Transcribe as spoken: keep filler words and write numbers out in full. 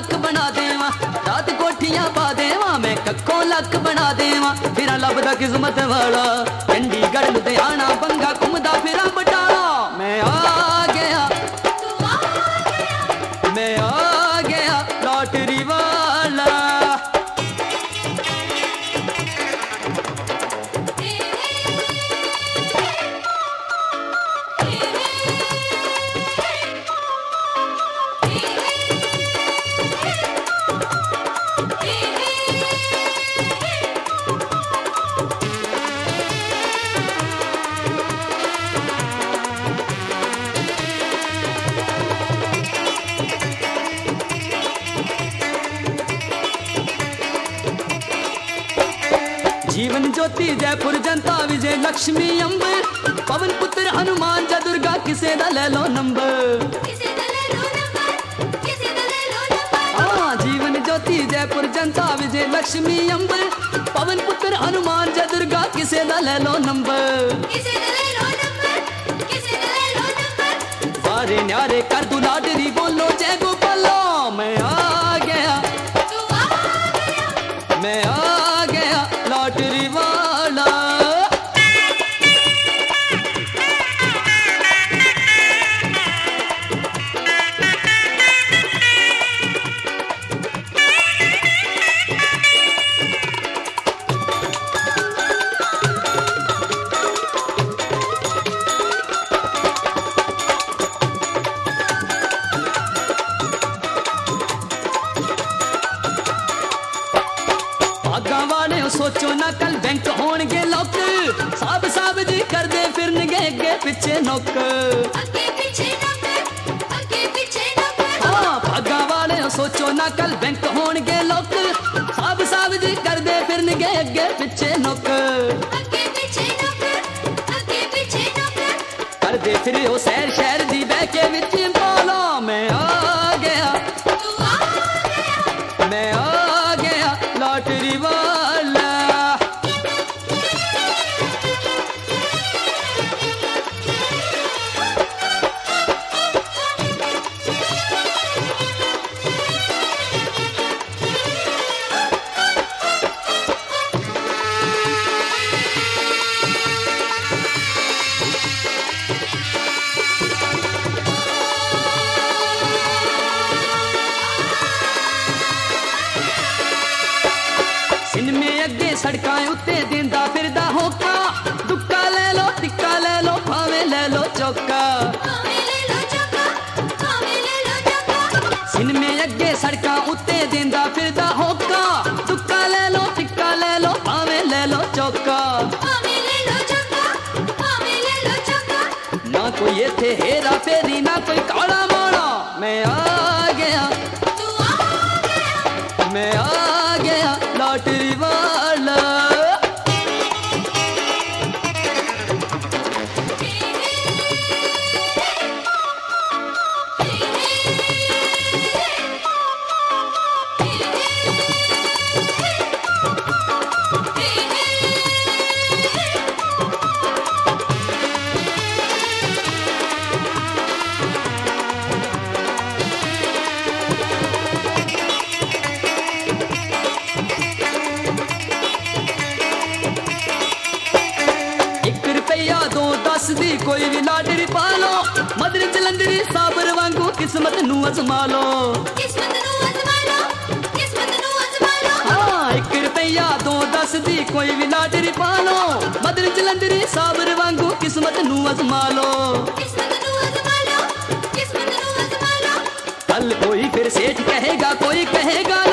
Luck बना देवा, रात कोठियां पा देवा, मैं कक्कों लक बना देवा। फिरा लभदा किस्मत वाला, चंडीगढ़ लुधियाना बंगा घूमदा फिरा बटाला। मैं आ गया, मैं आ गया लॉटरी वाला। जीवन ज्योति जयपुर जनता विजय लक्ष्मी अंबर, पवन पुत्र हनुमान जा दुर्गा किसे दा ले लो नंबर। हाँ जीवन ज्योति जयपुर जनता विजय लक्ष्मी अंबर, पवन पुत्र हनुमान जा दुर्गा किसे दा ले लो नंबर। सारे न्यारे कर दू लाडरी बोलो जय गोपालो। मैं आ गया, मैं आ गया लॉटरी वाला। सोचो ना कल बैंक होणगे लोक, साब साब जी कर दे फिरनगे अगे पिछे नोक। हाँ भागा वाले सोचो ना कल बैंक होणगे लोक, साब साब जी कर दे फिरनगे अगे पिछे नोक। कर दे फिर ओ शहर शहर दी बह के विच बोलो। मैं आ गया, मैं आ गया लॉटरी वाला। सड़कां उत्ते देंदा फिरदा होका, दुक्का ले लो टिक्का ले लो भावे ले लो चौका। सिन में अगे सड़कां उत्ते देंदा फिरदा होका, दुक्का ले लो टिक्का ले लो भावे ले लो चौका। ना कोई इत्थे हेरा फेरी ना कोई काला माड़ा। मैं आ गया, मैं आ गया लॉटरी वाला। दी कोई भी लाडरी पालो, मदरी जलंधरी साबर वांगू किस्मत नू अजमा लो। हाँ एक रुपया दो दस दी कोई भी लाडरी पालो, मदरी जलंधरी साबर वांगू किस्मत नू अजमा लो। कल कोई फिर सेठ कहेगा कोई कहेगा